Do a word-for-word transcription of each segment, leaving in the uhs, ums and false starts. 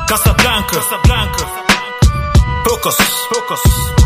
Casablanca, Casablanca. Focus, focus.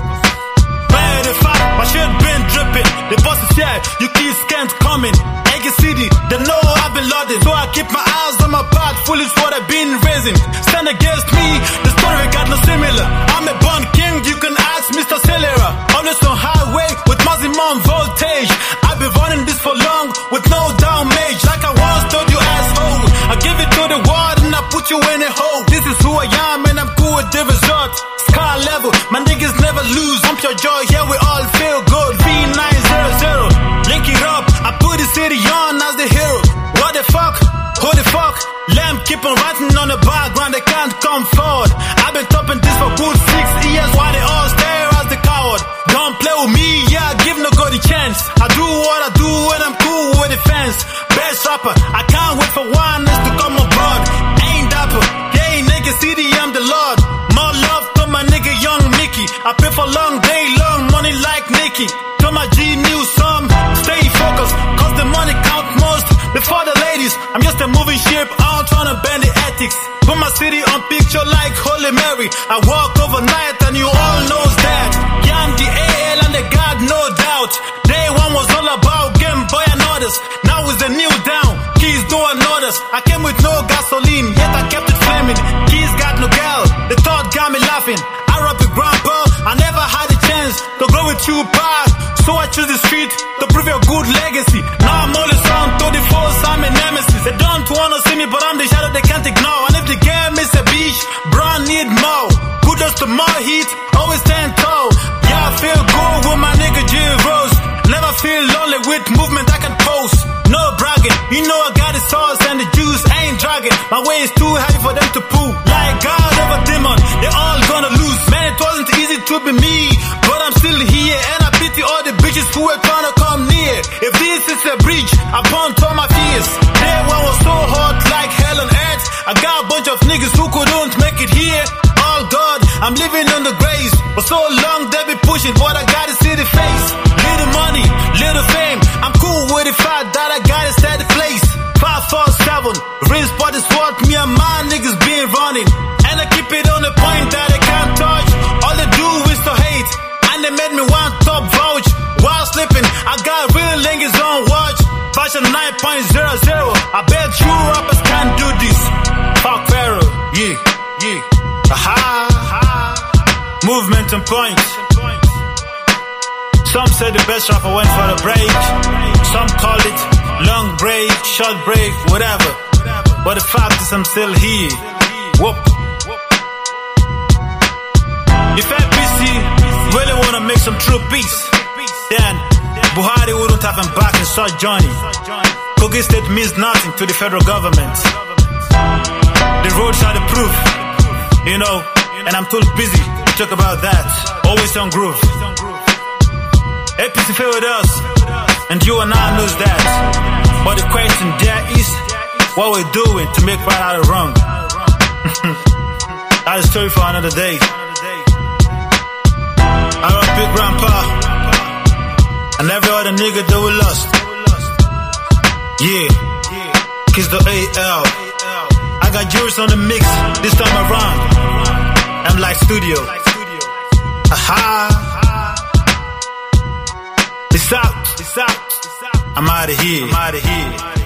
Bad if I, my shit been dripping. The boss is here, you kids can't come in. Egg City, they know I've been loaded. So I keep my eyes on my path, foolish what I've been raising. Stand against me, the story got no similar. I'm a born king, you can ask Mister Celera. Always on highway with maximum voltage. I've been running this for long with no damage. Like I once told you asshole, I give it to the world and I put you in a hole. This is who I am and I'm cool with the result. Sky level, my niggas never lose. Pump your joy, here we all feel good. V nine hundred, link it up. I put the city on as the hero. What the fuck? Who the fuck? Lamb keep on writing on the background, they can't come forward. I've been topping this for good six years while they all stare as the coward. Don't play with me, yeah, give no god a chance. I do what I do and I'm cool with the fans. Best rapper, I can't wait for one else to come abroad. Ain't dapper, yeah, nigga city, I'm the lord. More love to my nigga young Mickey. I pray for long day, long money like Nicky. To my G new some, stay focused, cause the money count most. Before the ladies, I'm just a moving ship, I'm trying to bend the ethics. Put my city on picture like Holy Mary. I walk overnight and you all knows that. Yeah, I'm the A L and the God, no doubt. Day one was all about Game Boy and others. Now it's a new down, keys doing orders. I came with no gasoline, yet I kept it flaming. Keys got no gal, the thought got me laughing. I rap with grandpa, I never had a chance to grow with you past. So I choose the street to prove your good legacy. Now I'm always on to the force, I'm a nemesis. They don't wanna see me, but I'm the shadow they can't ignore. And if the game is a beach, Brown need more. Kudos to more heat, always stand tall. Yeah, I feel good with my nigga G Rose. Never feel lonely with movement I can post. No bragging, you know I got the sauce and the juice ain't dragging. My way is too heavy for them to pull. Like God over demon, they all gonna lose. Man, it wasn't easy to be me, but I'm still here and I pity all the bitches who were trying to come near. If this is a bridge, I burnt all my fears. Day one was so hot like hell on earth. I got a bunch of niggas who couldn't make it here. Oh God, I'm living on the grace. For so long they be pushing, but I gotta see the face. Little money, little fame. I'm cool with the fact that I gotta set the place. Five, four, seven, real spot is what me and my niggas been running. And I keep it on the point that I can't touch. All they do is to hate, and they made me one top vouch. While sleeping, I got real niggas on watch. Fashion nine point zero zero. I bet you rappers can't do this. Fuck Pharaoh, yeah, yeah. Aha, aha. Movement and point. Some say the best rapper went for a break. Some call it long break, short break, whatever. But the fact is I'm still here. Whoop. If F B C really wanna make some true peace, then Buhari wouldn't have him back and start joining. Kogi State means nothing to the federal government. The roads are the proof, you know, and I'm too busy to talk about that. Always on groove. A P C fell with us, and you and I knows that. But the question there is, what we're doing to make right out of wrong. That's a story for another day. I love Big Grandpa and every other nigga that we lost. Yeah, kiss the A L. I got yours on the mix this time around. I'm like studio. Aha. It's out. It's out. I'm out of here. I'm out of here.